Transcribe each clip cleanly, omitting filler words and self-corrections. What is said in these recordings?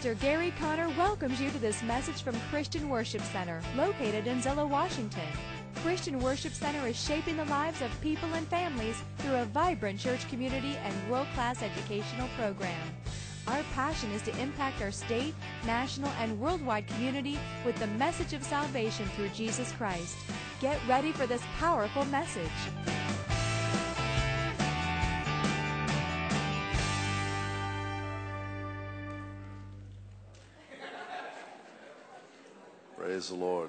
Pastor Gary Conner welcomes you to this message from Christian Worship Center, located in Zillow, Washington. Christian Worship Center is shaping the lives of people and families through a vibrant church community and world-class educational program. Our passion is to impact our state, national, and worldwide community with the message of salvation through Jesus Christ. Get ready for this powerful message. Praise the Lord.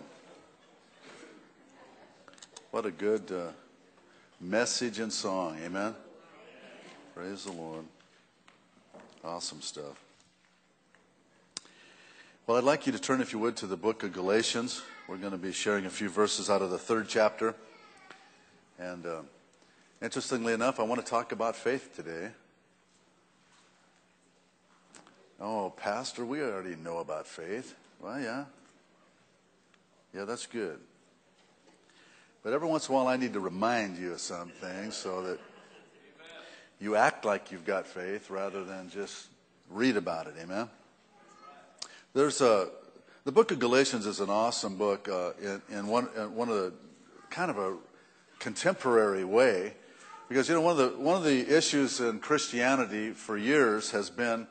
What a good message and song. Amen? Praise the Lord. Awesome stuff. Well, I'd like you to turn, if you would, to the book of Galatians. We're going to be sharing a few verses out of the 3rd chapter. And interestingly enough, I want to talk about faith today. Oh, Pastor, we already know about faith. Well, yeah. Yeah, that's good. But every once in a while I need to remind you of some things so that you act like you've got faith rather than just read about it. Amen? The book of Galatians is an awesome book in one of the kind of a contemporary way, because one of the issues in Christianity for years has been,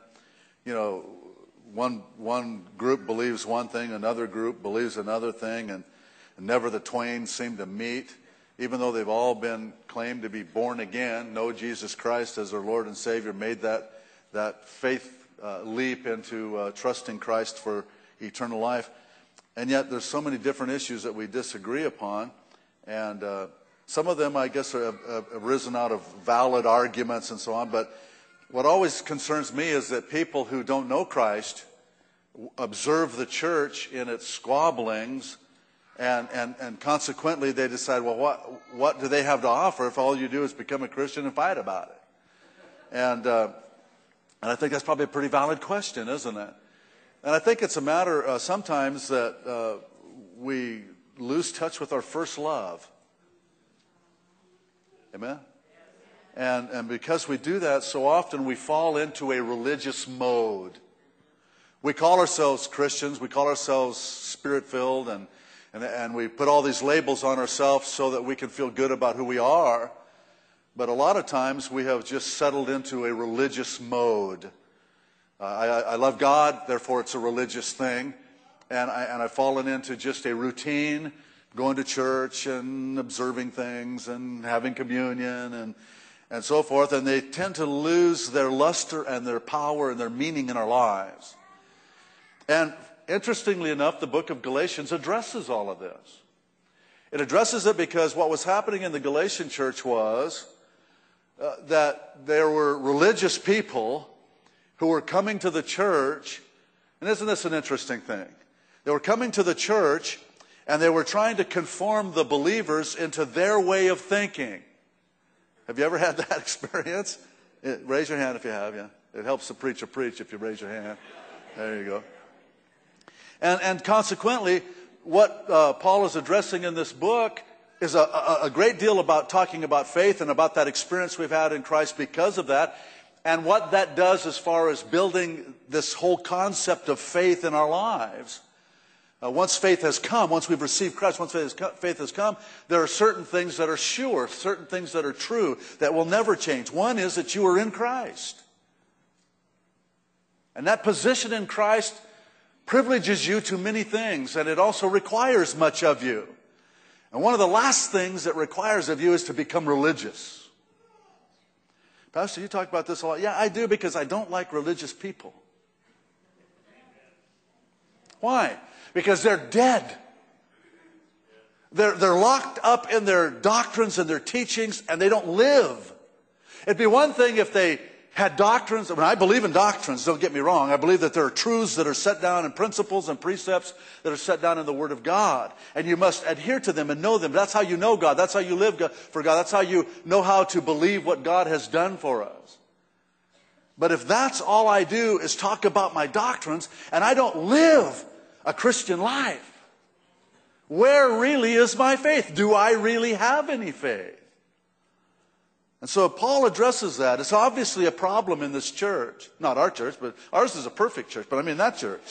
one group believes one thing, another group believes another thing, and never the twain seem to meet, even though they've all been claimed to be born again, know Jesus Christ as their Lord and Savior, made that faith leap into trusting Christ for eternal life. And yet there's so many different issues that we disagree upon, and some of them, I guess, have arisen out of valid arguments and so on, but what always concerns me is that people who don't know Christ observe the church in its squabblings, and consequently they decide, well, what do they have to offer if all you do is become a Christian and fight about it? And I think that's probably a pretty valid question, isn't it? And I think it's a matter sometimes that we lose touch with our first love. Amen? And because we do that, so often we fall into a religious mode. We call ourselves Christians, we call ourselves Spirit-filled, and we put all these labels on ourselves so that we can feel good about who we are. But a lot of times we have just settled into a religious mode. I love God, therefore it's a religious thing. And I've fallen into just a routine, going to church and observing things and having communion and so forth, and they tend to lose their luster and their power and their meaning in our lives. And interestingly enough, the book of Galatians addresses all of this. It addresses it because what was happening in the Galatian church was that there were religious people who were coming to the church, and isn't this an interesting thing? They were coming to the church and they were trying to conform the believers into their way of thinking. Have you ever had that experience? Raise your hand if you have, yeah. It helps the preacher preach if you raise your hand. There you go. And consequently, what Paul is addressing in this book is a great deal about talking about faith and about that experience we've had in Christ because of that, and what that does as far as building this whole concept of faith in our lives. Once faith has come, once we've received Christ, once faith has come, there are certain things that are sure, certain things that are true, that will never change. One is that you are in Christ. And that position in Christ privileges you to many things, and it also requires much of you. And one of the last things it requires of you is to become religious. Pastor, you talk about this a lot. Yeah, I do, because I don't like religious people. Why? Because they're dead. They're locked up in their doctrines and their teachings, and they don't live. It'd be one thing if they had doctrines. I mean, I believe in doctrines, don't get me wrong. I believe that there are truths that are set down in principles and precepts that are set down in the Word of God. And you must adhere to them and know them. That's how you know God. That's how you live for God. That's how you know how to believe what God has done for us. But if that's all I do is talk about my doctrines, and I don't live a Christian life, where really is my faith? Do I really have any faith? And so Paul addresses that. It's obviously a problem in this church. Not our church, but ours is a perfect church, but I mean that church.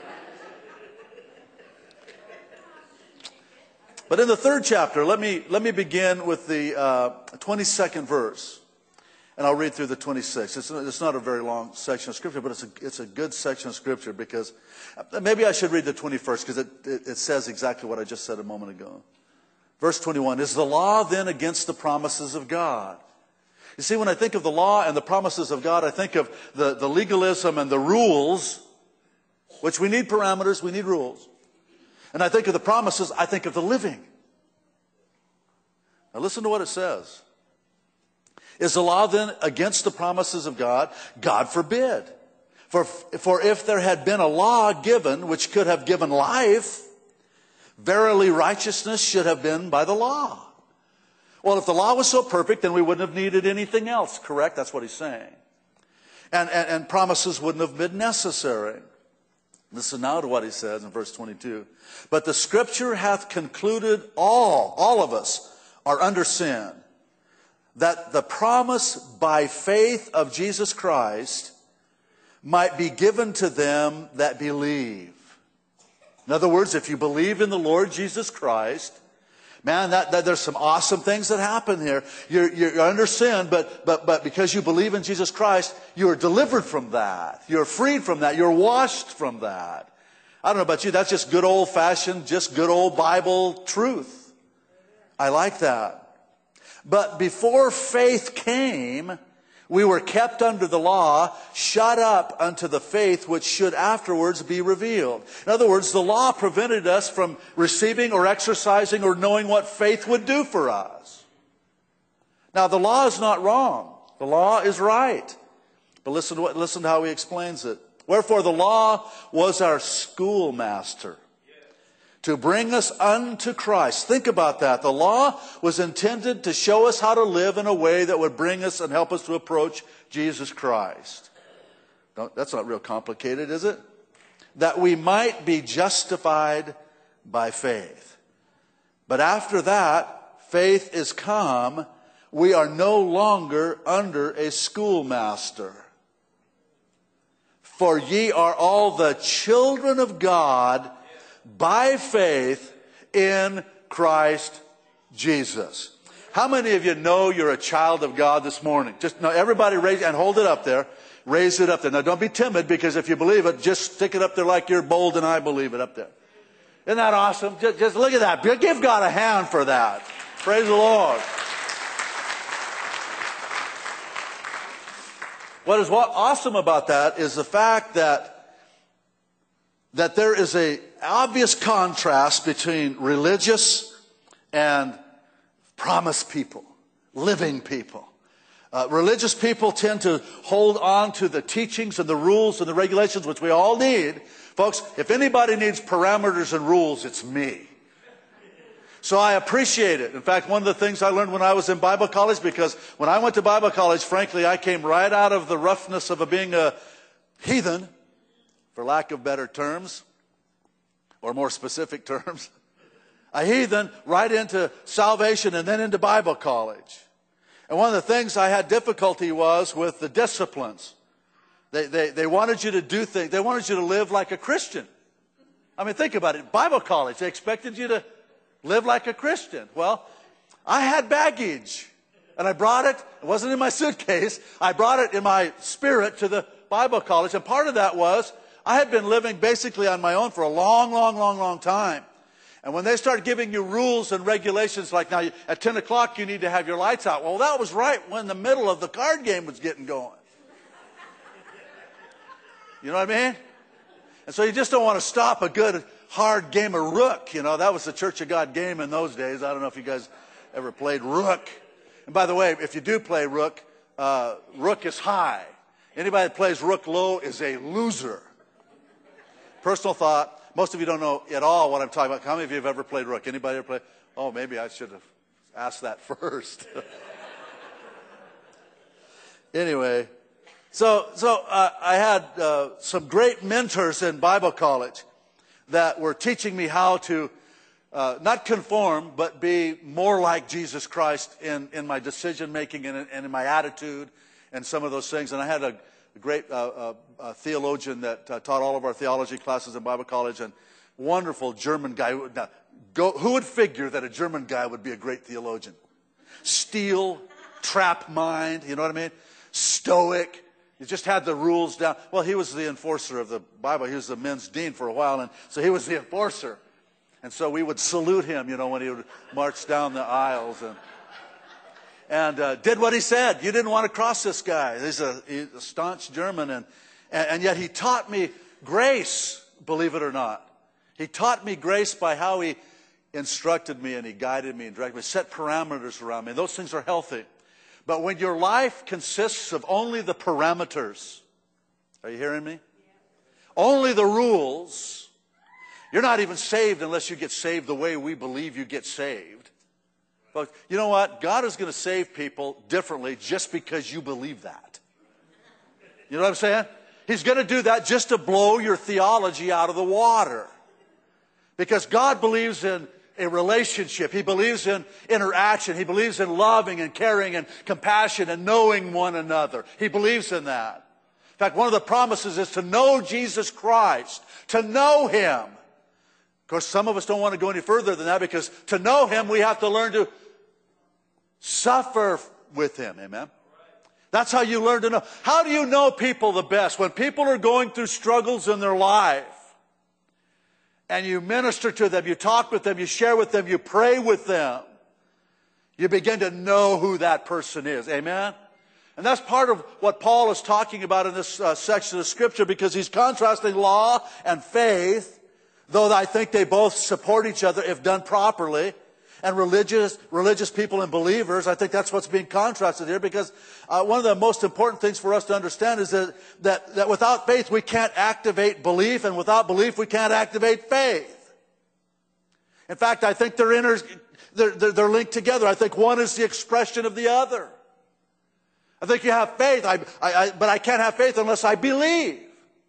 But in the 3rd chapter, let me begin with the 22nd verse. And I'll read through the 26th. It's not a very long section of Scripture, but it's a good section of Scripture because maybe I should read the 21st because it says exactly what I just said a moment ago. Verse 21, is the law then against the promises of God? You see, when I think of the law and the promises of God, I think of the legalism and the rules, which we need parameters, we need rules. And I think of the promises, I think of the living. Now listen to what it says. Is the law then against the promises of God? God forbid. For if there had been a law given which could have given life, verily righteousness should have been by the law. Well, if the law was so perfect, then we wouldn't have needed anything else, correct? That's what he's saying. And promises wouldn't have been necessary. Listen now to what he says in verse 22. But the Scripture hath concluded all of us are under sin, that the promise by faith of Jesus Christ might be given to them that believe. In other words, if you believe in the Lord Jesus Christ, man, that there's some awesome things that happen here. You're under sin, but because you believe in Jesus Christ, you are delivered from that. You're freed from that. You're washed from that. I don't know about you, that's just good old-fashioned, just good old Bible truth. I like that. But before faith came, we were kept under the law, shut up unto the faith which should afterwards be revealed. In other words, the law prevented us from receiving or exercising or knowing what faith would do for us. Now, the law is not wrong. The law is right. But listen to how he explains it. Wherefore the law was our schoolmaster, to bring us unto Christ. Think about that. The law was intended to show us how to live in a way that would bring us and help us to approach Jesus Christ. That's not real complicated, is it? That we might be justified by faith. But after that, faith is come, we are no longer under a schoolmaster. For ye are all the children of God by faith in Christ Jesus. How many of you know you're a child of God this morning? Just now, everybody raise and hold it up there. Raise it up there. Now, don't be timid, because if you believe it, just stick it up there like you're bold and I believe it up there. Isn't that awesome? Just look at that. Give God a hand for that. Praise the Lord. What is awesome about that is the fact that there is an obvious contrast between religious and promised people, living people. Religious people tend to hold on to the teachings and the rules and the regulations, which we all need. Folks, if anybody needs parameters and rules, it's me. So I appreciate it. In fact, one of the things I learned when I was in Bible college, because when I went to Bible college, frankly, I came right out of the roughness of being a heathen, for lack of better terms, or more specific terms. A heathen right into salvation and then into Bible college. And one of the things I had difficulty was with the disciplines. They wanted you to do things. They wanted you to live like a Christian. I mean, think about it. Bible college, they expected you to live like a Christian. Well, I had baggage. And I brought it. It wasn't in my suitcase. I brought it in my spirit to the Bible college. And part of that was I had been living basically on my own for a long time. And when they start giving you rules and regulations, like now at 10 o'clock you need to have your lights out. Well, that was right when the middle of the card game was getting going. You know what I mean? And so you just don't want to stop a good, hard game of Rook. You know, that was the Church of God game in those days. I don't know if you guys ever played Rook. And by the way, if you do play Rook, Rook is high. Anybody that plays Rook low is a loser. Personal thought. Most of you don't know at all what I'm talking about. How many of you have ever played Rook? Anybody ever played? Oh, maybe I should have asked that first. Anyway, so I had some great mentors in Bible college that were teaching me how to not conform, but be more like Jesus Christ in my decision making and in my attitude and some of those things. And I had a great theologian that taught all of our theology classes in Bible college, and wonderful German guy. Now, who would figure that a German guy would be a great theologian? Steel, trap mind, you know what I mean? Stoic. He just had the rules down. Well, he was the enforcer of the Bible. He was the men's dean for a while, and so he was the enforcer. And so we would salute him, when he would march down the aisles and did what he said. You didn't want to cross this guy. He's a staunch German, and yet he taught me grace, believe it or not. He taught me grace by how he instructed me and he guided me and directed me, set parameters around me. Those things are healthy. But when your life consists of only the parameters, are you hearing me? Yeah. Only the rules, you're not even saved unless you get saved the way we believe you get saved. But you know what? God is going to save people differently just because you believe that. You know what I'm saying? He's going to do that just to blow your theology out of the water. Because God believes in a relationship. He believes in interaction. He believes in loving and caring and compassion and knowing one another. He believes in that. In fact, one of the promises is to know Jesus Christ, to know Him. Of course, some of us don't want to go any further than that, because to know Him, we have to learn to suffer with Him. Amen? That's how you learn to know. How do you know people the best? When people are going through struggles in their life, and you minister to them, you talk with them, you share with them, you pray with them, you begin to know who that person is. Amen? And that's part of what Paul is talking about in this section of Scripture, because he's contrasting law and faith, though I think they both support each other if done properly. And religious people and believers, I think that's what's being contrasted here, because one of the most important things for us to understand is that without faith we can't activate belief, and without belief we can't activate faith. In fact, I think they're linked together. I think one is the expression of the other. I think you have faith, but I can't have faith unless I believe.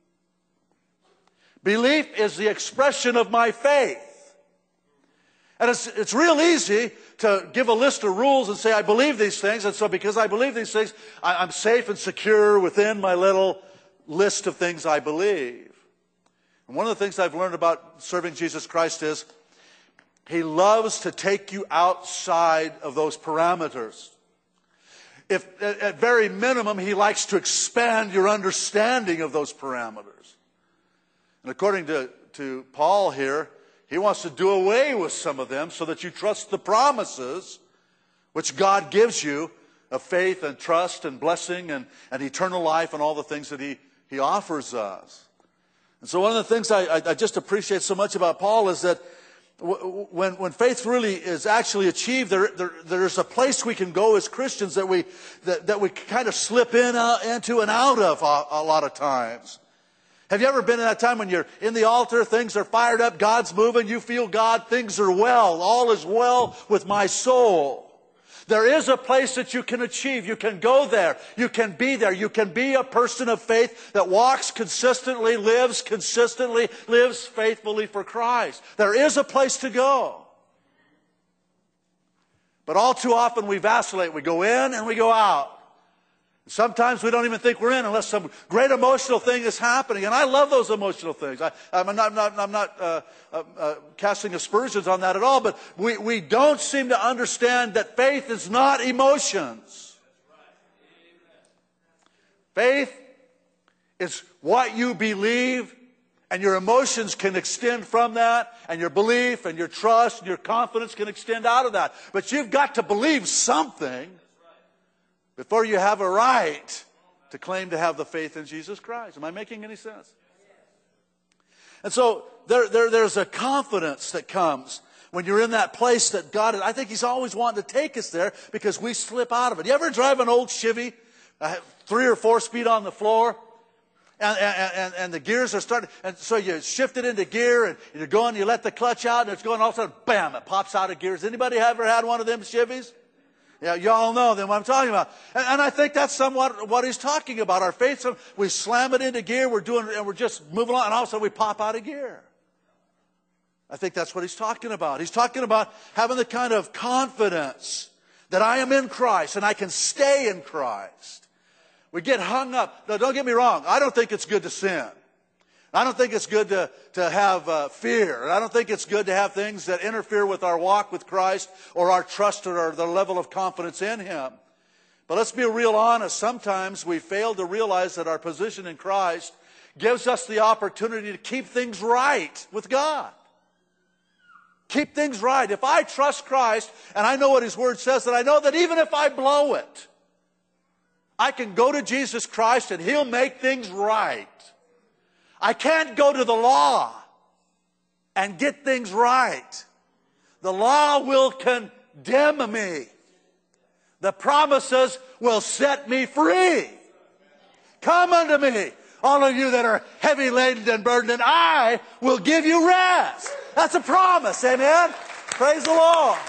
Belief is the expression of my faith. And it's real easy to give a list of rules and say, I believe these things, and so because I believe these things, I'm safe and secure within my little list of things I believe. And one of the things I've learned about serving Jesus Christ is He loves to take you outside of those parameters. If at very minimum, He likes to expand your understanding of those parameters. And according to Paul here, he wants to do away with some of them so that you trust the promises which God gives you of faith and trust and blessing and eternal life and all the things that He offers us. And so one of the things I just appreciate so much about Paul is that when faith really is actually achieved, there's a place we can go as Christians that we kind of slip into and out of a lot of times. Have you ever been in that time when you're in the altar, things are fired up, God's moving, you feel God, things are well, all is well with my soul? There is a place that you can achieve. You can go there. You can be there. You can be a person of faith that walks consistently, lives faithfully for Christ. There is a place to go. But all too often we vacillate. We go in and we go out. Sometimes we don't even think we're in unless some great emotional thing is happening. And I love those emotional things. I'm not casting aspersions on that at all. But we don't seem to understand that faith is not emotions. Faith is what you believe, and your emotions can extend from that, and your belief and your trust and your confidence can extend out of that. But you've got to believe something before you have a right to claim to have the faith in Jesus Christ. Am I making any sense? And so there's a confidence that comes when you're in that place that God, I think He's always wanting to take us there because we slip out of it. You ever drive an old Chevy, 3 or 4 speed on the floor, and the gears are starting, and so you shift it into gear, and you're going, you let the clutch out, and it's going, all of a sudden, bam, it pops out of gears. Anybody ever had one of them Chevys? Yeah, y'all know then what I'm talking about. And I think that's somewhat what he's talking about. Our faith, we slam it into gear, we're just moving on, and all of a sudden we pop out of gear. I think that's what he's talking about. He's talking about having the kind of confidence that I am in Christ and I can stay in Christ. We get hung up. No, don't get me wrong. I don't think it's good to sin. I don't think it's good to have fear. I don't think it's good to have things that interfere with our walk with Christ or our trust or the level of confidence in Him. But let's be real honest. Sometimes we fail to realize that our position in Christ gives us the opportunity to keep things right with God. Keep things right. If I trust Christ and I know what His Word says, then I know that even if I blow it, I can go to Jesus Christ and He'll make things right. I can't go to the law and get things right. The law will condemn me. The promises will set me free. Come unto me, all of you that are heavy laden and burdened, and I will give you rest. That's a promise, amen? Praise the Lord.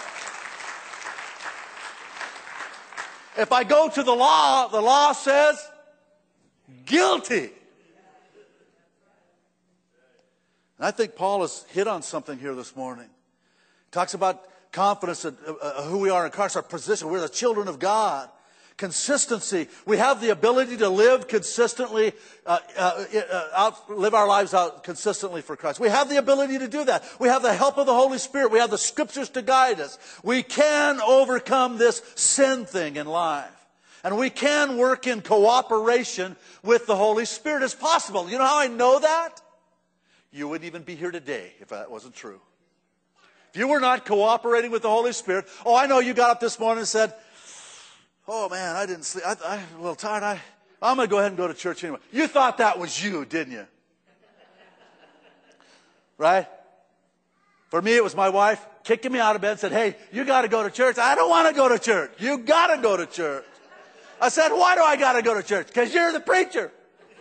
If I go to the law says guilty. And I think Paul has hit on something here this morning. He talks about confidence in who we are in Christ, our position. We're the children of God. Consistency. We have the ability to live consistently, live our lives out consistently for Christ. We have the ability to do that. We have the help of the Holy Spirit. We have the Scriptures to guide us. We can overcome this sin thing in life. And we can work in cooperation with the Holy Spirit as possible. You know how I know that? You wouldn't even be here today if that wasn't true. If you were not cooperating with the Holy Spirit, I know you got up this morning and said, oh man, I didn't sleep. I'm a little tired. I'm going to go ahead and go to church anyway. You thought that was you, didn't you? Right? For me, it was my wife kicking me out of bed and said, hey, you got to go to church. I don't want to go to church. You got to go to church. I said, why do I got to go to church? Because you're the preacher.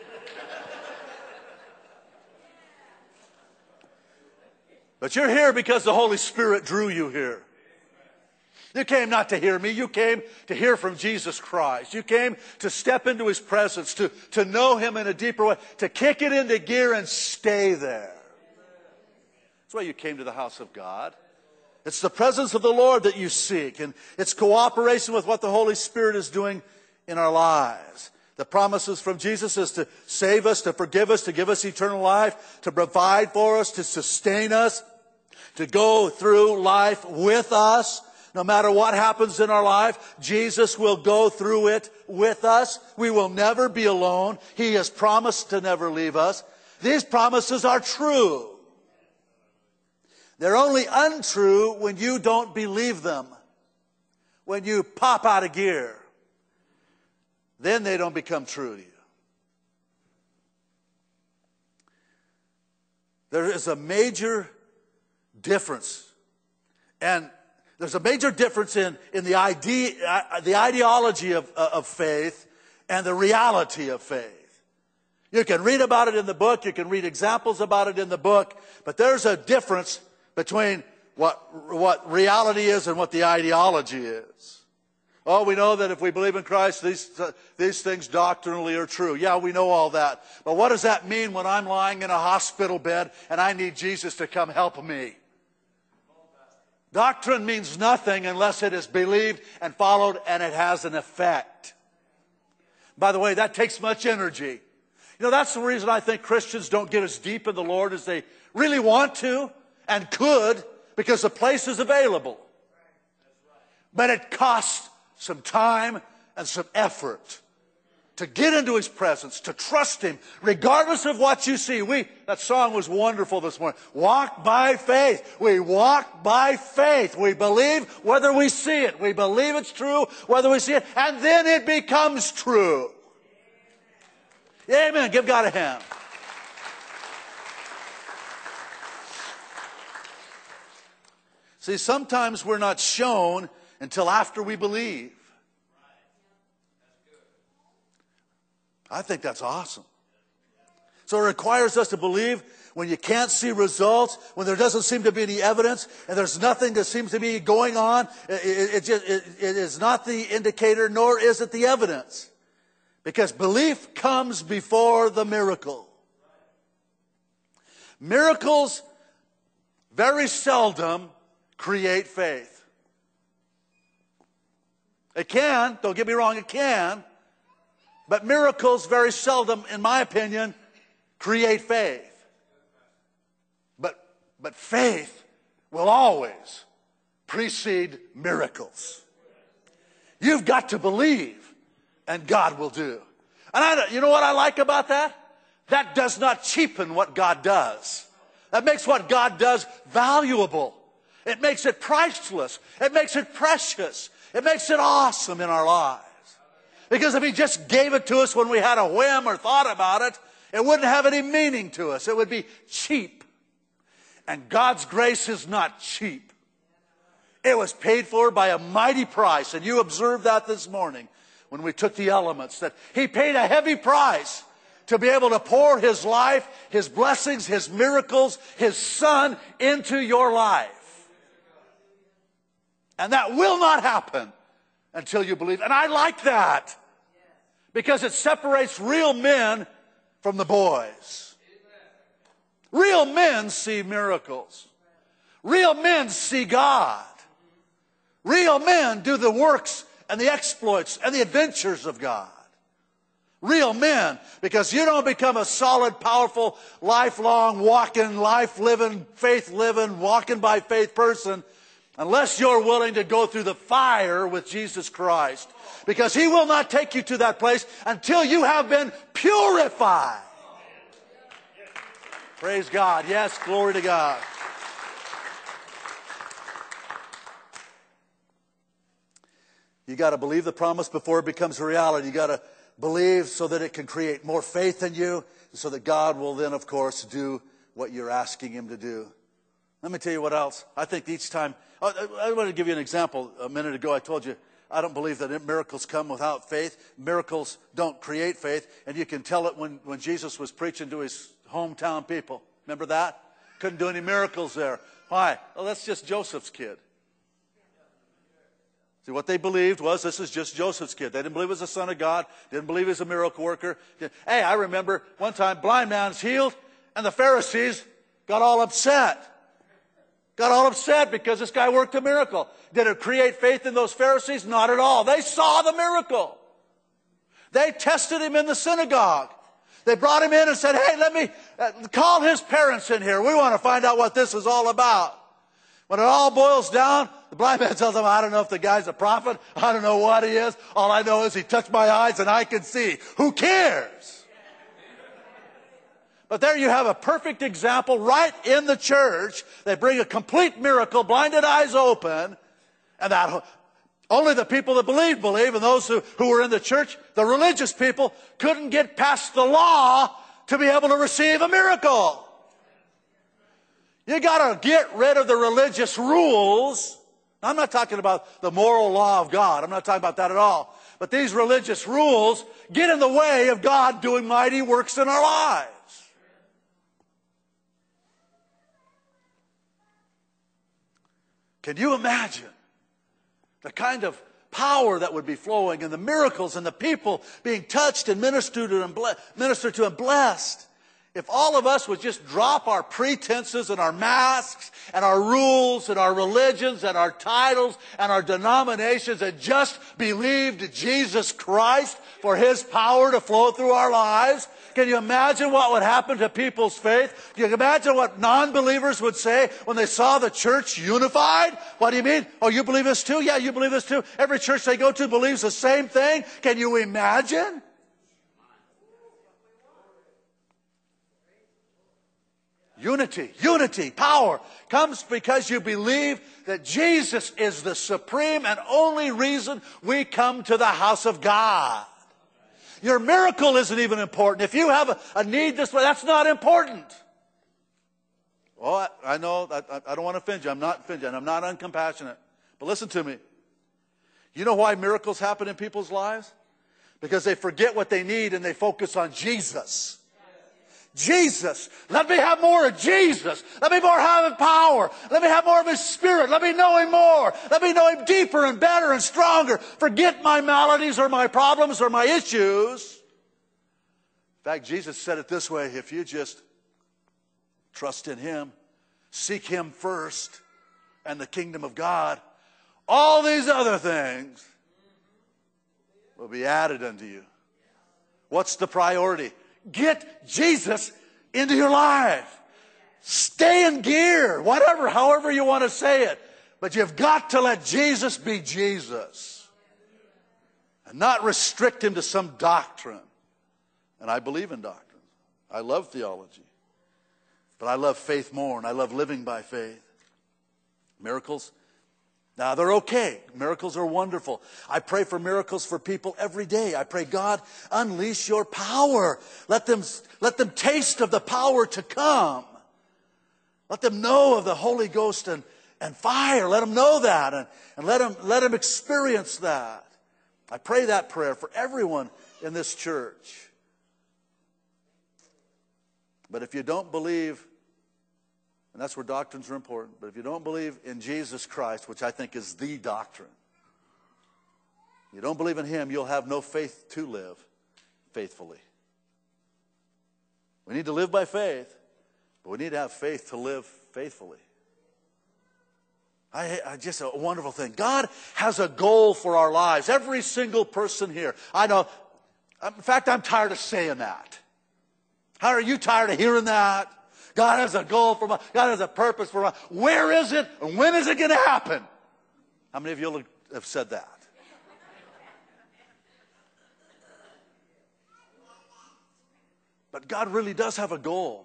But you're here because the Holy Spirit drew you here. You came not to hear me. You came to hear from Jesus Christ. You came to step into His presence, to know Him in a deeper way, to kick it into gear and stay there. That's why you came to the house of God. It's the presence of the Lord that you seek, and it's cooperation with what the Holy Spirit is doing in our lives. The promises from Jesus is to save us, to forgive us, to give us eternal life, to provide for us, to sustain us, to go through life with us. No matter what happens in our life, Jesus will go through it with us. We will never be alone. He has promised to never leave us. These promises are true. They're only untrue when you don't believe them. When you pop out of gear. Then they don't become true to you. There is a major difference. And there's a major difference in the ideology of faith and the reality of faith. You can read about it in the book. You can read examples about it in the book. But there's a difference between what reality is and what the ideology is. Oh, we know that if we believe in Christ, these things doctrinally are true. Yeah, we know all that. But what does that mean when I'm lying in a hospital bed and I need Jesus to come help me? Doctrine means nothing unless it is believed and followed and it has an effect. By the way, that takes much energy. You know, that's the reason I think Christians don't get as deep in the Lord as they really want to and could, because the place is available. But it costs some time and some effort to get into His presence, to trust Him, regardless of what you see. That song was wonderful this morning. Walk by faith. We walk by faith. We believe whether we see it. We believe it's true whether we see it. And then it becomes true. Amen. Give God a hand. See, sometimes we're not shown until after we believe. I think that's awesome. So it requires us to believe when you can't see results, when there doesn't seem to be any evidence, and there's nothing that seems to be going on. It is not the indicator, nor is it the evidence. Because belief comes before the miracle. Miracles very seldom create faith. It can, don't get me wrong, it can. But miracles very seldom, in my opinion, create faith. But faith will always precede miracles. You've got to believe, and God will do. And you know what I like about that? That does not cheapen what God does. That makes what God does valuable. It makes it priceless. It makes it precious. It makes it awesome in our lives. Because if He just gave it to us when we had a whim or thought about it, it wouldn't have any meaning to us. It would be cheap. And God's grace is not cheap. It was paid for by a mighty price. And you observed that this morning when we took the elements, that He paid a heavy price to be able to pour His life, His blessings, His miracles, His Son into your life. And that will not happen until you believe. And I like that, because it separates real men from the boys. Real men see miracles. Real men see God. Real men do the works and the exploits and the adventures of God. Real men, because you don't become a solid, powerful, lifelong, walking, life-living, faith-living, walking by faith person unless you're willing to go through the fire with Jesus Christ. Because He will not take you to that place until you have been purified. Praise God. Yes, glory to God. You got to believe the promise before it becomes a reality. You got to believe so that it can create more faith in you, so that God will then, of course, do what you're asking Him to do. Let me tell you what else. I think each time, I want to give you an example. A minute ago I told you, I don't believe that miracles come without faith. Miracles don't create faith. And you can tell it when Jesus was preaching to His hometown people. Remember that? Couldn't do any miracles there. Why? Well, that's just Joseph's kid. See, what they believed was this is just Joseph's kid. They didn't believe he was the Son of God. Didn't believe he was a miracle worker. Hey, I remember one time, blind man's healed, and the Pharisees got all upset. Got all upset because this guy worked a miracle. Did it create faith in those Pharisees? Not at all. They saw the miracle. They tested him in the synagogue. They brought him in and said, hey, let me call his parents in here. We want to find out what this is all about. When it all boils down, the blind man tells them, I don't know if the guy's a prophet. I don't know what he is. All I know is he touched my eyes and I can see. Who cares? But there you have a perfect example right in the church. They bring a complete miracle, blinded eyes open, and that only the people that believe, and those who were in the church, the religious people, couldn't get past the law to be able to receive a miracle. You got to get rid of the religious rules. I'm not talking about the moral law of God. I'm not talking about that at all. But these religious rules get in the way of God doing mighty works in our lives. Can you imagine the kind of power that would be flowing and the miracles and the people being touched and ministered to and blessed? If all of us would just drop our pretenses and our masks and our rules and our religions and our titles and our denominations and just believed Jesus Christ for His power to flow through our lives, can you imagine what would happen to people's faith? Can you imagine what non-believers would say when they saw the church unified? What do you mean? Oh, you believe this too? Yeah, you believe this too. Every church they go to believes the same thing. Can you imagine? Unity, power comes because you believe that Jesus is the supreme and only reason we come to the house of God. Your miracle isn't even important. If you have a need this way, that's not important. Oh, I know, I don't want to offend you. I'm not offending you. I'm not uncompassionate. But listen to me. You know why miracles happen in people's lives? Because they forget what they need and they focus on Jesus. Jesus. Let me have more of Jesus. Let me more have His power. Let me have more of His Spirit. Let me know Him more. Let me know Him deeper and better and stronger. Forget my maladies or my problems or my issues. In fact, Jesus said it this way: if you just trust in Him, seek Him first and the kingdom of God, all these other things will be added unto you. What's the priority? Get Jesus into your life. Stay in gear, whatever, however you want to say it. But you've got to let Jesus be Jesus and not restrict Him to some doctrine. And I believe in doctrine. I love theology. But I love faith more, and I love living by faith. Miracles? Now, they're okay. Miracles are wonderful. I pray for miracles for people every day. I pray, God, unleash your power. Let them taste of the power to come. Let them know of the Holy Ghost and fire. Let them know that and let them experience that. I pray that prayer for everyone in this church. But if you don't believe, and that's where doctrines are important, but if you don't believe in Jesus Christ, which I think is the doctrine, you don't believe in Him, you'll have no faith to live faithfully. We need to live by faith, but we need to have faith to live faithfully. Just a wonderful thing. God has a goal for our lives. Every single person here. I know. In fact, I'm tired of saying that. How are you tired of hearing that? God has a goal for my, God has a purpose for my, where is it and when is it going to happen? How many of you have said that? But God really does have a goal.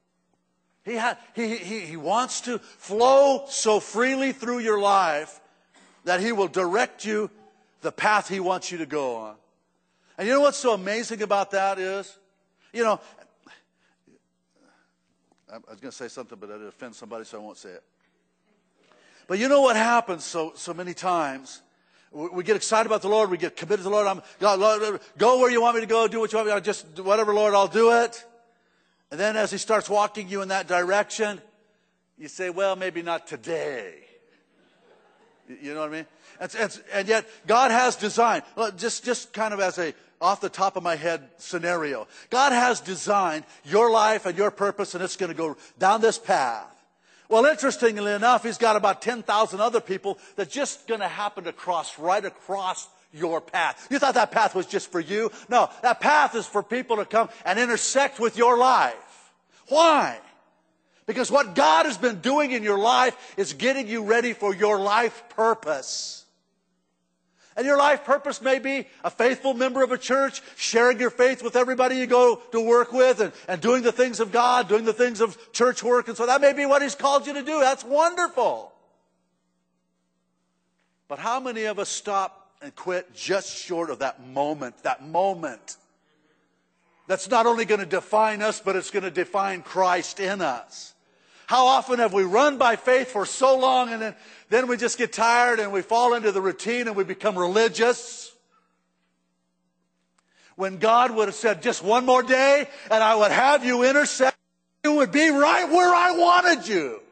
He wants to flow so freely through your life that He will direct you the path He wants you to go on. And you know what's so amazing about that is, you know, I was going to say something, but it'd offend somebody, so I won't say it. But you know what happens so many times? We get excited about the Lord. We get committed to the Lord. God, Lord, go where you want me to go. Do what you want me to do. Just whatever, Lord, I'll do it. And then as He starts walking you in that direction, you say, well, maybe not today. You know what I mean? And yet God has designed, just kind of as a off the top of my head scenario. God has designed your life and your purpose, and it's going to go down this path. Well, interestingly enough, He's got about 10,000 other people that's just going to happen to cross right across your path. You thought that path was just for you? No, that path is for people to come and intersect with your life. Why? Because what God has been doing in your life is getting you ready for your life purpose. And your life purpose may be a faithful member of a church, sharing your faith with everybody you go to work with, and doing the things of God, doing the things of church work. And so that may be what He's called you to do. That's wonderful. But how many of us stop and quit just short of that moment that's not only going to define us, but it's going to define Christ in us? How often have we run by faith for so long, and then we just get tired and we fall into the routine and we become religious? When God would have said, just one more day and I would have you intersect, you would be right where I wanted you.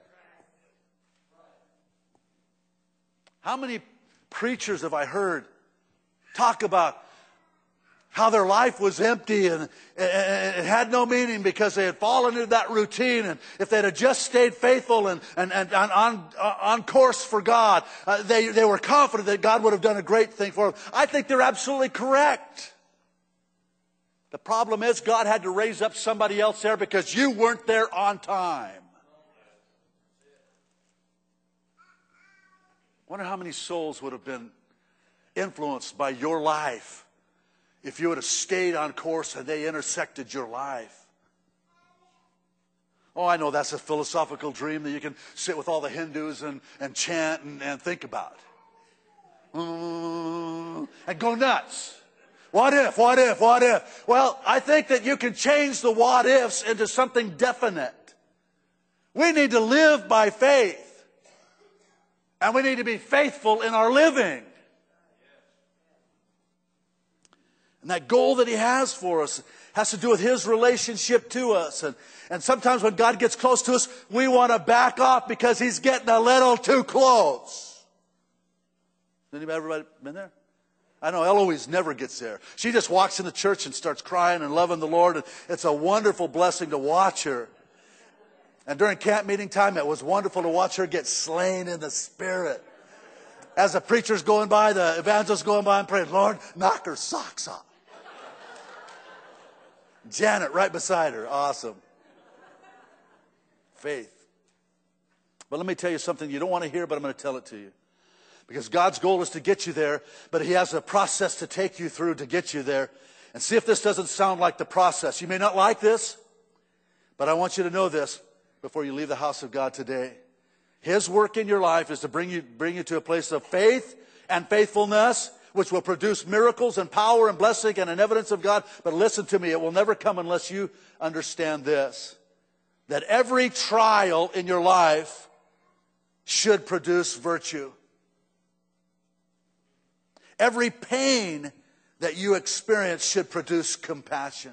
How many preachers have I heard talk about how their life was empty and it had no meaning because they had fallen into that routine, and if they'd have just stayed faithful and on course for God, they were confident that God would have done a great thing for them. I think they're absolutely correct. The problem is God had to raise up somebody else there because you weren't there on time. I wonder how many souls would have been influenced by your life if you would have stayed on course and they intersected your life. Oh, I know that's a philosophical dream that you can sit with all the Hindus and chant and think about. And go nuts. What if, what if, what if? Well, I think that you can change the what ifs into something definite. We need to live by faith. And we need to be faithful in our living. And that goal that He has for us has to do with His relationship to us. And sometimes when God gets close to us, we want to back off because He's getting a little too close. Everybody been there? I know Eloise never gets there. She just walks into church and starts crying and loving the Lord. And it's a wonderful blessing to watch her. And during camp meeting time, it was wonderful to watch her get slain in the Spirit. As the preacher's going by, the evangelist's going by and praying, Lord, knock her socks off. Janet right beside her. Awesome. Faith. But let me tell you something you don't want to hear, but I'm going to tell it to you. Because God's goal is to get you there, but He has a process to take you through to get you there. And see if this doesn't sound like the process. You may not like this, but I want you to know this before you leave the house of God today. His work in your life is to bring you to a place of faith and faithfulness, which will produce miracles and power and blessing and an evidence of God. But listen to me, it will never come unless you understand this, that every trial in your life should produce virtue. Every pain that you experience should produce compassion.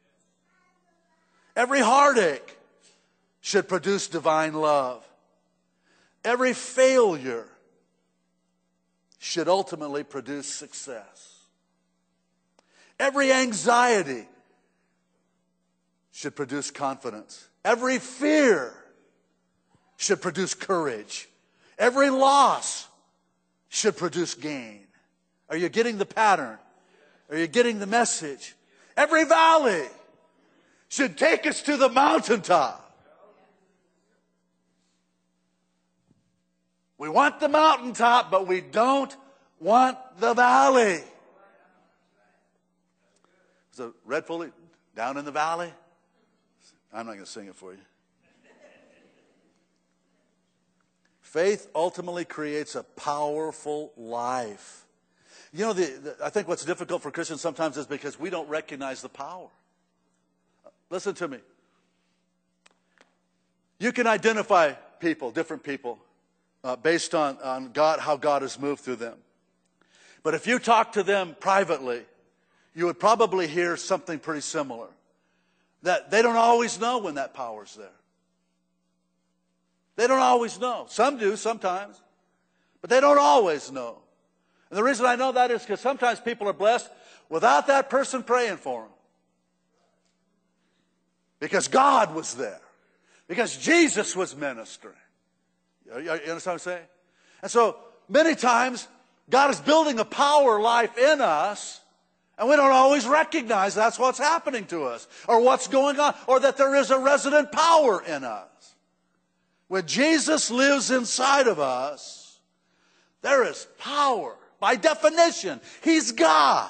Every heartache should produce divine love. Every failure should ultimately produce success. Every anxiety should produce confidence. Every fear should produce courage. Every loss should produce gain. Are you getting the pattern? Are you getting the message? Every valley should take us to the mountaintop. We want the mountaintop, but we don't want the valley. Is it Red Foley down in the valley? I'm not going to sing it for you. Faith ultimately creates a powerful life. You know, I think what's difficult for Christians sometimes is because we don't recognize the power. Listen to me. You can identify people, different people, based on God, how God has moved through them. But if you talk to them privately, you would probably hear something pretty similar. That they don't always know when that power's there. They don't always know. Some do sometimes, but they don't always know. And the reason I know that is because sometimes people are blessed without that person praying for them. Because God was there. Because Jesus was ministering. You understand what I'm saying? And so many times God is building a power life in us, and we don't always recognize that's what's happening to us, or what's going on, or that there is a resident power in us. When Jesus lives inside of us, there is power. By definition, He's God.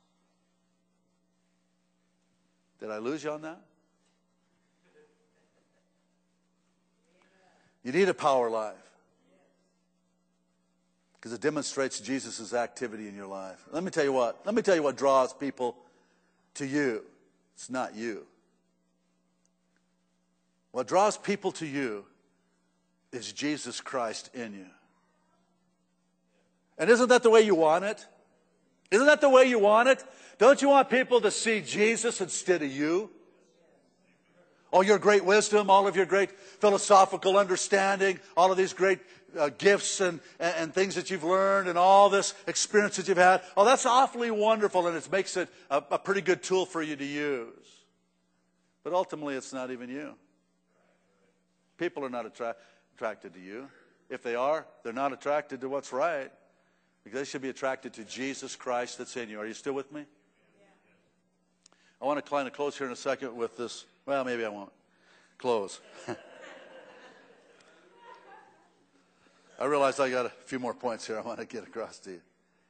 Did I lose you on that? You need a power life. Because it demonstrates Jesus' activity in your life. Let me tell you what. Let me tell you what draws people to you. It's not you. What draws people to you is Jesus Christ in you. And isn't that the way you want it? Isn't that the way you want it? Don't you want people to see Jesus instead of you? All your great wisdom, all of your great philosophical understanding, all of these great gifts and things that you've learned and all this experience that you've had. Oh, that's awfully wonderful, and it makes it a pretty good tool for you to use. But ultimately, it's not even you. People are not attracted to you. If they are, they're not attracted to what's right. Because they should be attracted to Jesus Christ that's in you. Are you still with me? I want to kind of close here in a second with this. Well, maybe I won't close. I realize I got a few more points here I want to get across to you.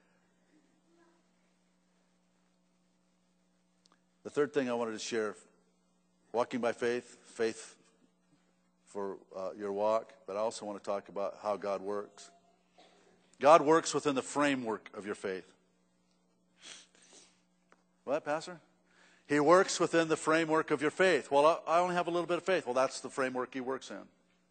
The third thing I wanted to share, walking by faith, faith for your walk, but I also want to talk about how God works. God works within the framework of your faith. What, Pastor? He works within the framework of your faith. Well, I only have a little bit of faith. Well, that's the framework He works in.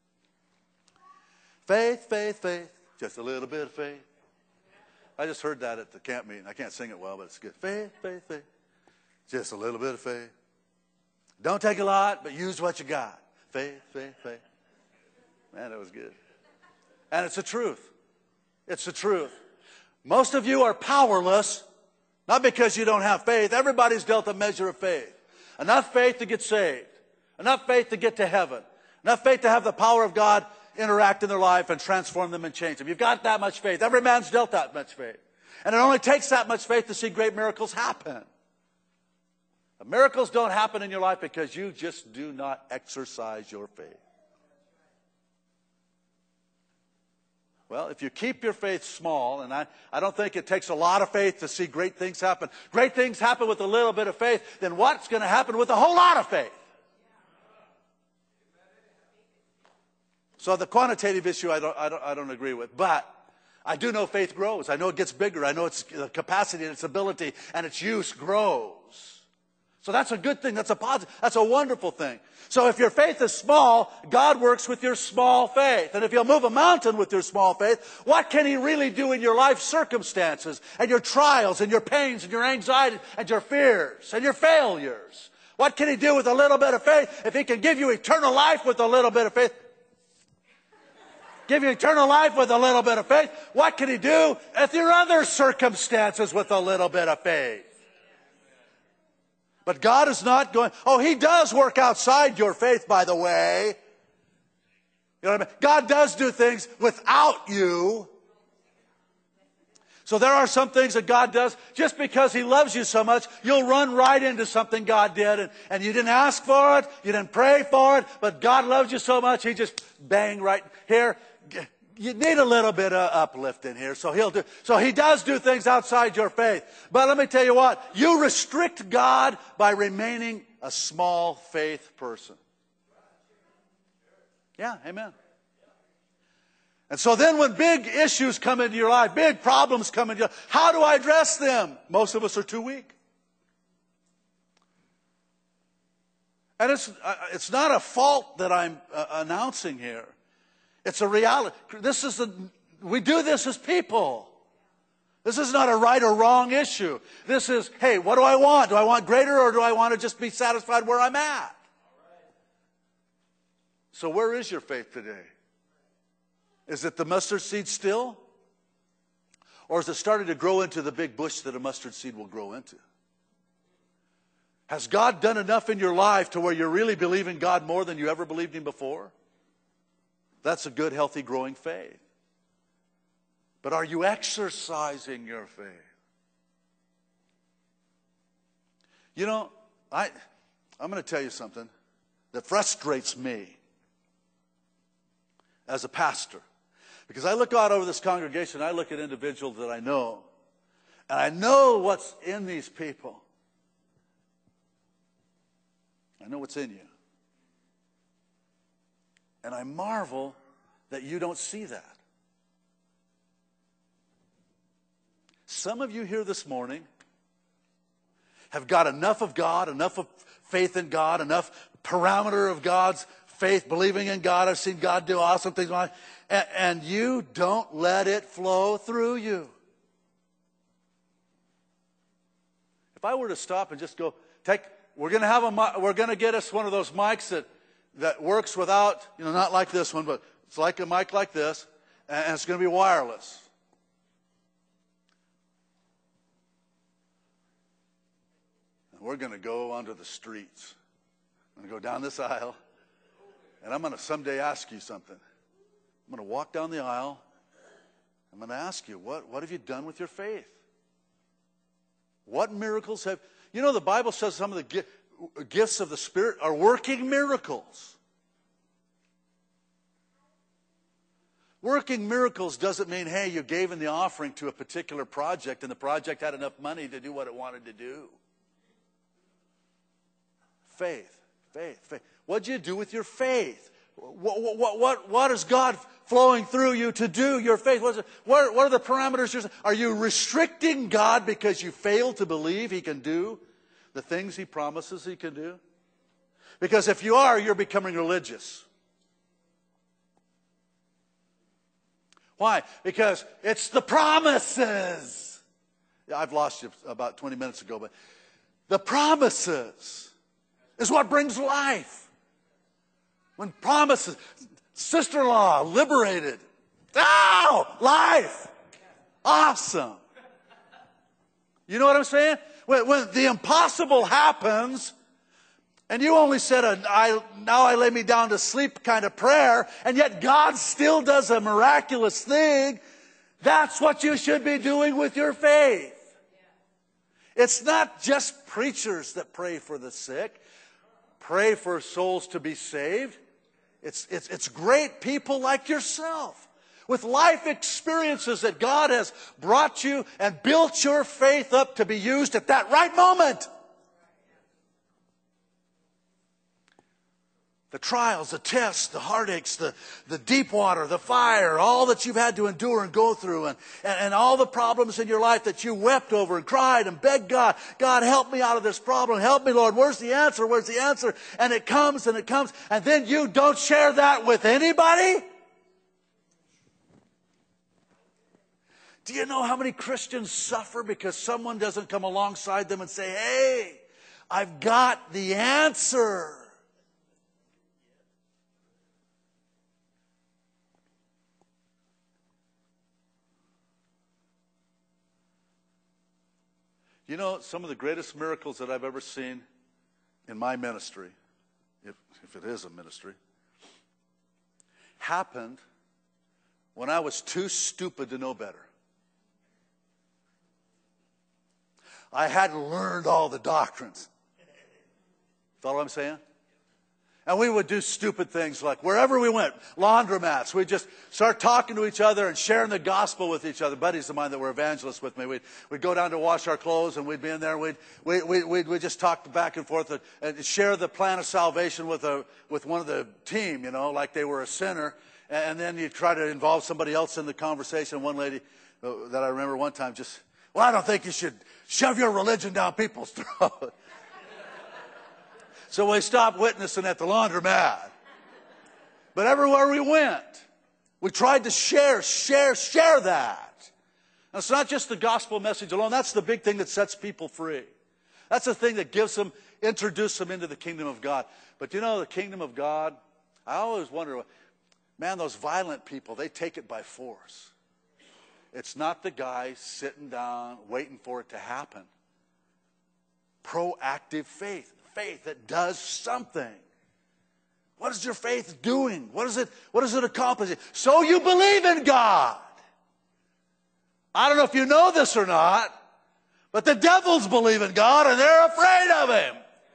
Faith, faith, faith. Just a little bit of faith. I just heard that at the camp meeting. I can't sing it well, but it's good. Faith, faith, faith. Just a little bit of faith. Don't take a lot, but use what you got. Faith, faith, faith. Man, that was good. And it's the truth. It's the truth. Most of you are powerless, not because you don't have faith. Everybody's dealt a measure of faith. Enough faith to get saved. Enough faith to get to heaven. Enough faith to have the power of God interact in their life and transform them and change them. You've got that much faith. Every man's dealt that much faith. And it only takes that much faith to see great miracles happen. But miracles don't happen in your life because you just do not exercise your faith. Well, if you keep your faith small, and I don't think it takes a lot of faith to see great things happen. Great things happen with a little bit of faith, then what's going to happen with a whole lot of faith? So the quantitative issue I don't agree with, but I do know faith grows. I know it gets bigger. I know its capacity and its ability and its use grows. So that's a good thing. That's a positive. That's a wonderful thing. So if your faith is small, God works with your small faith. And if you'll move a mountain with your small faith, what can He really do in your life circumstances and your trials and your pains and your anxiety and your fears and your failures? What can He do with a little bit of faith if He can give you eternal life with a little bit of faith? Give you eternal life with a little bit of faith. What can He do with your other circumstances with a little bit of faith? But God is not going, He does work outside your faith, by the way. You know what I mean? God does do things without you. So there are some things that God does. Just because He loves you so much, you'll run right into something God did. And you didn't ask for it. You didn't pray for it. But God loves you so much, He just bang right here. You need a little bit of uplift in here. So He does do things outside your faith. But let me tell you what. You restrict God by remaining a small faith person. Yeah, amen. And so then when big issues come into your life, big problems come into your life, how do I address them? Most of us are too weak. And it's not a fault that I'm announcing here. It's a reality. We do this as people. This is not a right or wrong issue. This is, hey, what do I want? Do I want greater, or do I want to just be satisfied where I'm at? So where is your faith today? Is it the mustard seed still? Or is it starting to grow into the big bush that a mustard seed will grow into? Has God done enough in your life to where you're really believing God more than you ever believed Him before? That's a good, healthy, growing faith. But are you exercising your faith? You know, I'm going to tell you something that frustrates me as a pastor. Because I look out over this congregation, I look at individuals that I know, and I know what's in these people. I know what's in you. And I marvel that you don't see that. Some of you here this morning have got enough of God, enough of faith in God, enough parameter of God's faith, believing in God. I've seen God do awesome things. And you don't let it flow through you. If I were to stop and just go, we're going to get us one of those mics that works without, not like this one, but it's like a mic like this, and it's going to be wireless. And we're going to go onto the streets. I'm going to go down this aisle, and I'm going to someday ask you something. I'm going to walk down the aisle. I'm going to ask you, what have you done with your faith? What miracles have... the Bible says some of the gifts of the Spirit are working miracles. Working miracles doesn't mean, hey, you gave in the offering to a particular project and the project had enough money to do what it wanted to do. Faith, faith, faith. What do you do with your faith? What is God flowing through you to do your faith? What are the parameters? Are you restricting God because you fail to believe He can do the things He promises He can do? Because if you are, you're becoming religious. Why? Because it's the promises. Yeah, I've lost you about 20 minutes ago, but the promises is what brings life. When promises, sister-in-law, liberated. Oh, life. Awesome. You know what I'm saying? When the impossible happens, And you only said now I lay me down to sleep kind of prayer, and yet God still does a miraculous thing. That's what you should be doing with your faith. It's not just preachers that pray for the sick, pray for souls to be saved. It's great people like yourself with life experiences that God has brought you and built your faith up to be used at that right moment. The trials, the tests, the heartaches, the deep water, the fire, all that you've had to endure and go through, and all the problems in your life that you wept over and cried and begged God, God, help me out of this problem. Help me, Lord. Where's the answer? Where's the answer? And it comes and it comes. And then you don't share that with anybody? Do you know how many Christians suffer because someone doesn't come alongside them and say, hey, I've got the answer? You know, some of the greatest miracles that I've ever seen in my ministry, if it is a ministry, happened when I was too stupid to know better. I hadn't learned all the doctrines. Follow what I'm saying? And we would do stupid things like wherever we went, laundromats, we'd just start talking to each other and sharing the gospel with each other. Buddies of mine that were evangelists with me, we'd go down to wash our clothes and we'd be in there and we'd just talk back and forth and share the plan of salvation with one of the team, you know, like they were a sinner. And then you try to involve somebody else in the conversation. One lady that I remember one time just, well, I don't think you should shove your religion down people's throat. So we stopped witnessing at the laundromat. But everywhere we went, we tried to share that. And it's not just the gospel message alone. That's the big thing that sets people free. That's the thing that introduces them into the kingdom of God. But you know, the kingdom of God, I always wonder, man, those violent people, they take it by force. It's not the guy sitting down waiting for it to happen. Proactive faith. Faith that does something. What is your faith doing? What is it accomplishing? So you believe in God. I don't know if you know this or not, but the devils believe in God and they're afraid of Him.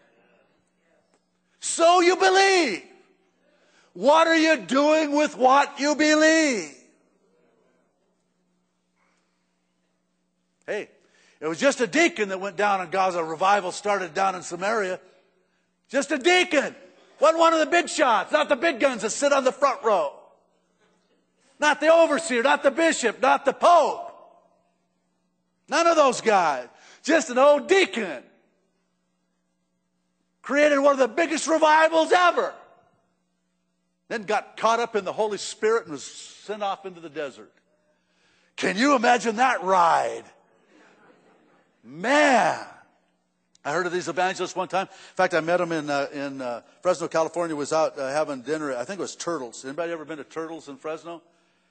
So you believe. What are you doing with what you believe? Hey, it was just a deacon that went down in Gaza. Revival started down in Samaria. Just a deacon. Wasn't one of the big shots. Not the big guns that sit on the front row. Not the overseer. Not the bishop. Not the pope. None of those guys. Just an old deacon. Created one of the biggest revivals ever. Then got caught up in the Holy Spirit and was sent off into the desert. Can you imagine that ride? Man. I heard of these evangelists one time. In fact, I met them in Fresno, California. Was out having dinner. I think it was Turtles. Anybody ever been to Turtles in Fresno?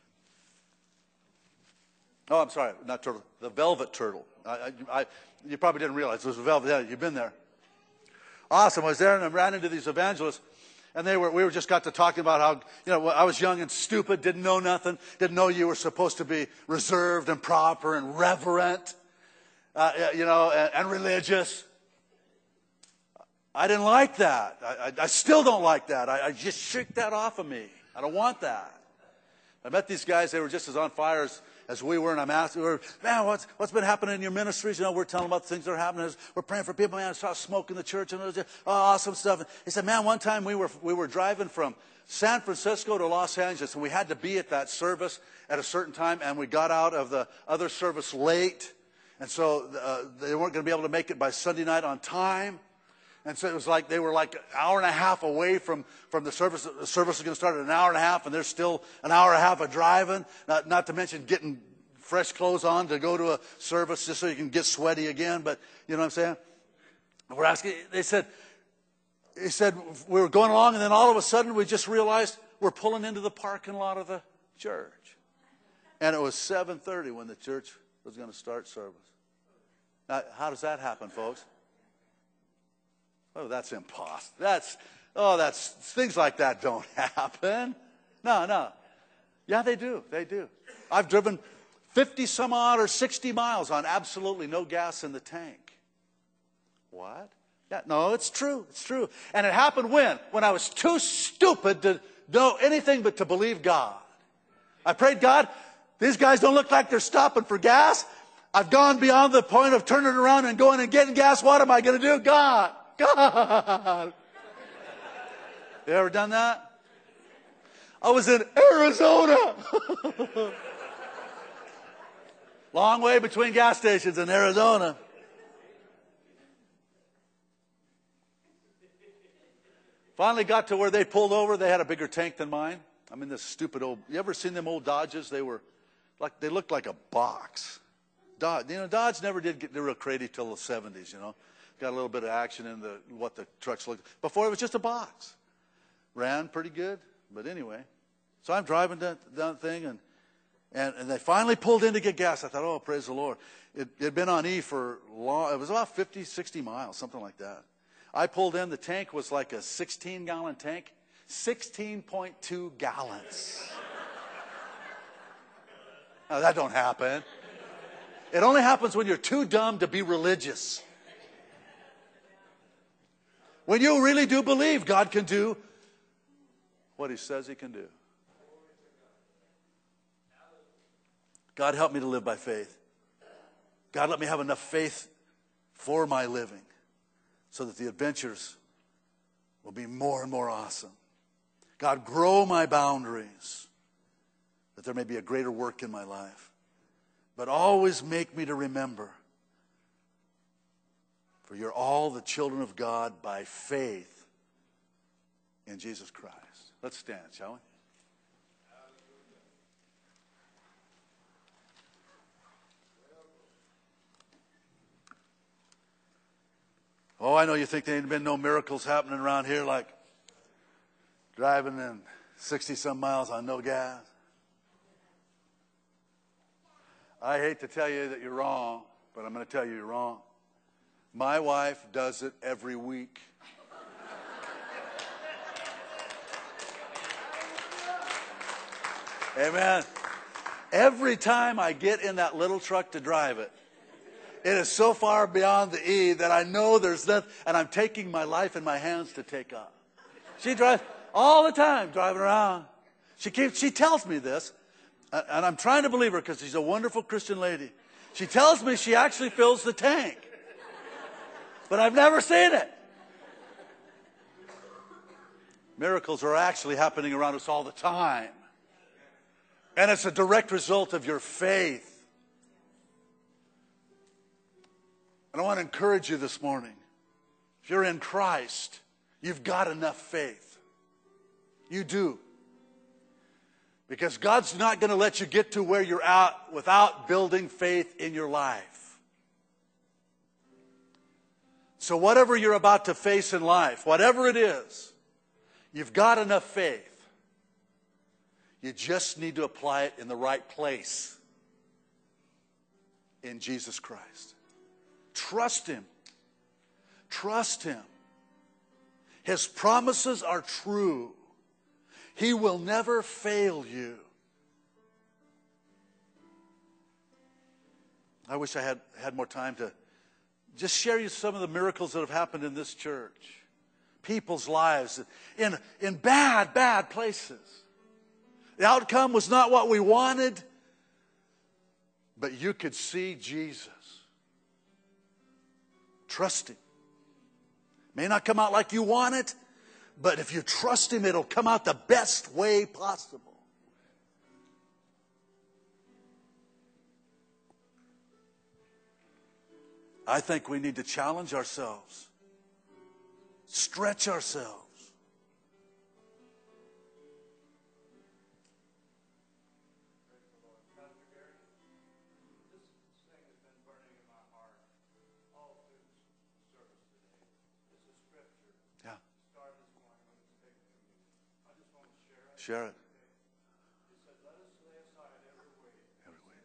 Oh, I'm sorry, not Turtle. The Velvet Turtle. You probably didn't realize it was a Velvet. Yeah, you've been there. Awesome. I was there and I ran into these evangelists. And we were just got to talking about how, you know, I was young and stupid, didn't know nothing, didn't know you were supposed to be reserved and proper and reverent, you know, and religious. I didn't like that. I still don't like that. I just shook that off of me. I don't want that. I met these guys. They were just as on fire as we were. And I'm asking, man, what's been happening in your ministries? You know, we're telling about the things that are happening. We're praying for people. Man, I saw smoke in the church. And it was just, awesome stuff. And he said, man, one time we were driving from San Francisco to Los Angeles. And we had to be at that service at a certain time. And we got out of the other service late. And so they weren't going to be able to make it by Sunday night on time. And so it was like they were like an hour and a half away from the service. The service was going to start at an hour and a half, and there's still an hour and a half of driving, not to mention getting fresh clothes on to go to a service just so you can get sweaty again. But you know what I'm saying? We're asking, he said, we were going along, and then all of a sudden we just realized we're pulling into the parking lot of the church. And it was 7:30 when the church was going to start service. Now, how does that happen, folks? Oh, that's impossible. Things like that don't happen. No. Yeah, they do. They do. I've driven 50 some odd or 60 miles on absolutely no gas in the tank. What? Yeah, no, it's true. It's true. And it happened when? When I was too stupid to know anything but to believe God. I prayed, God, these guys don't look like they're stopping for gas. I've gone beyond the point of turning around and going and getting gas. What am I going to do? God. You ever done that? I was in Arizona. Long way between gas stations in Arizona. Finally got to where they pulled over. They had a bigger tank than mine. I mean, this stupid old, you ever seen them old Dodges? They looked like a box. Dodge never did get real creative till the 70s, Got a little bit of action in what the trucks looked. Before it was just a box. Ran pretty good, but anyway. So I'm driving down the thing, and they finally pulled in to get gas. I thought, oh, praise the Lord. It had been on E for long. It was about 50, 60 miles, something like that. I pulled in. The tank was like a 16-gallon tank. 16.2 gallons. Now, that don't happen. It only happens when you're too dumb to be religious. When you really do believe God can do what He says He can do. God, help me to live by faith. God, let me have enough faith for my living so that the adventures will be more and more awesome. God, grow my boundaries that there may be a greater work in my life. But always make me to remember, for you're all the children of God by faith in Jesus Christ. Let's stand, shall we? Oh, I know you think there ain't been no miracles happening around here like driving in 60-some miles on no gas. I hate to tell you that you're wrong, but I'm going to tell you you're wrong. My wife does it every week. Amen. Every time I get in that little truck to drive it, it is so far beyond the E that I know there's nothing, and I'm taking my life in my hands to take off. She drives all the time, driving around. She tells me this, and I'm trying to believe her because she's a wonderful Christian lady. She tells me she actually fills the tank, but I've never seen it. Miracles are actually happening around us all the time, and it's a direct result of your faith. And I want to encourage you this morning. If you're in Christ, you've got enough faith. You do. Because God's not going to let you get to where you're at without building faith in your life. So whatever you're about to face in life, whatever it is, you've got enough faith. You just need to apply it in the right place. In Jesus Christ. Trust Him. Trust Him. His promises are true. He will never fail you. I wish I had more time to just share you some of the miracles that have happened in this church. People's lives in bad places. The outcome was not what we wanted, but you could see Jesus. Trust Him. May not come out like you want it, but if you trust Him, it'll come out the best way possible. I think we need to challenge ourselves. Stretch ourselves. Share it. He said, let us lay aside every weight.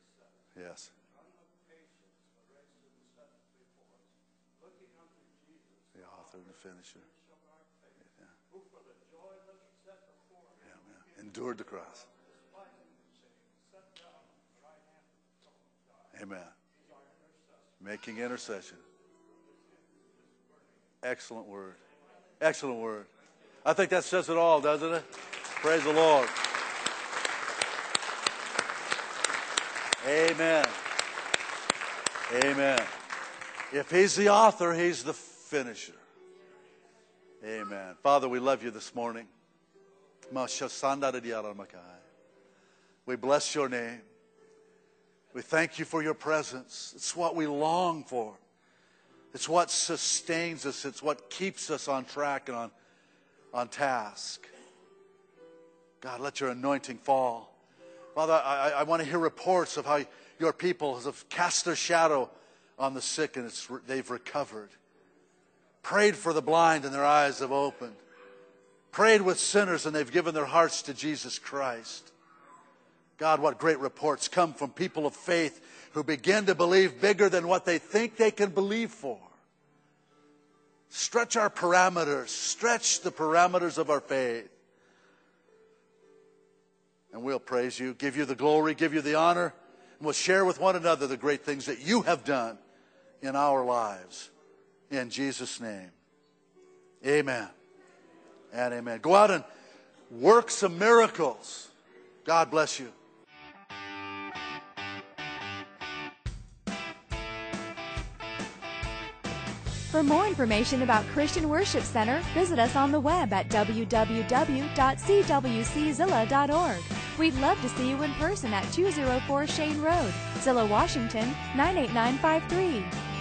Yes. Run with patience the race that is set before us, looking unto Jesus, The author and the finisher. Yeah. who for the joy that was set before him Yeah, man. Endured the cross. despising the shame, sat down on the right hand of the throne of God. Amen. He's our intercessor. Making intercession. Excellent word. Excellent word. I think that says it all, doesn't it? Praise the Lord. Amen. Amen. If he's the author, he's the finisher. Amen. Father, we love you this morning. We bless your name. We thank you for your presence. It's what we long for. It's what sustains us. It's what keeps us on track and on task. God, let your anointing fall. Father, I want to hear reports of how your people have cast their shadow on the sick and they've recovered. Prayed for the blind and their eyes have opened. Prayed with sinners and they've given their hearts to Jesus Christ. God, what great reports come from people of faith who begin to believe bigger than what they think they can believe for. Stretch our parameters. Stretch the parameters of our faith. And we'll praise you, give you the glory, give you the honor, and we'll share with one another the great things that you have done in our lives. In Jesus' name, amen and amen. Go out and work some miracles. God bless you. For more information about Christian Worship Center, visit us on the web at www.cwczilla.org. We'd love to see you in person at 204 Shane Road, Zilla, Washington, 98953.